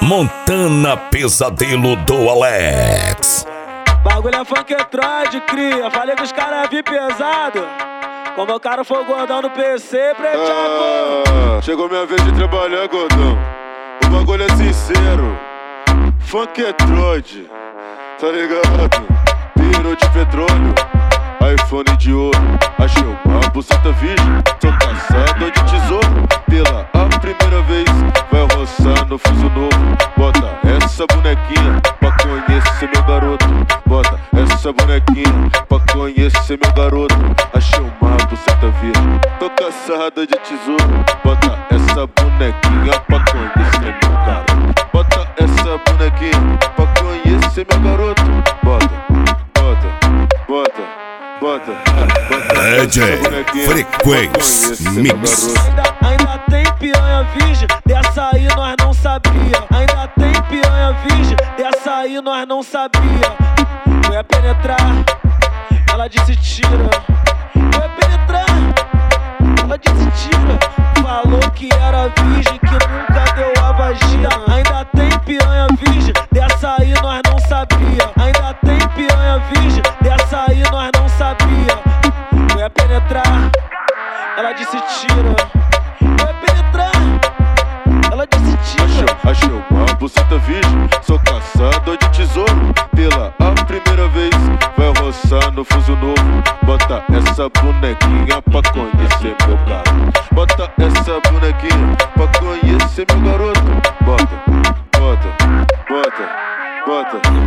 Montana Pesadelo do Alex. Bagulho é funketroid, cria. Falei que os caras vi pesado. Como o cara for gordão no PC, preteado. Chegou minha vez de trabalhar, gordão. O bagulho é sincero. Funketroid, tá ligado? Pirou de petróleo, iPhone de ouro. Achei uma buceta virgem, tô caçador de tesouro. Pela primeira vez, vai roçar no fuso novo. Bota essa bonequinha pra conhecer meu garoto. Bota essa bonequinha pra conhecer meu garoto. Achei uma buceta virgem, tô caçador de tesouro. Bota essa bonequinha pra conhecer meu garoto. Bota essa bonequinha pra conhecer meu garoto. Bota, bota, bota, bota, bota. DJ Frequência Mix. Ainda tem piranha virgem, dessa aí nós não sabia. Ainda tem piranha virgem, dessa aí nós não sabia. Eu ia penetrar, ela disse tira. Eu ia penetrar, ela disse tira. Falou que era virgem, que nunca deu a vagina. Ainda tem piranha virgem, dessa aí nós não sabia. Ainda tem piranha virgem, dessa aí nós não sabia. Eu ia penetrar, ela disse tira. Eu ia penetrar, ela disse tira. Achei uma buceta virgem, sou caçador de tesouro. Pela primeira vez, vai roçar no fuso novo. Bota essa bonequinha pra conhecer meu garoto. Bota essa bonequinha pra conhecer meu garoto. Bota, bota, bota, bota.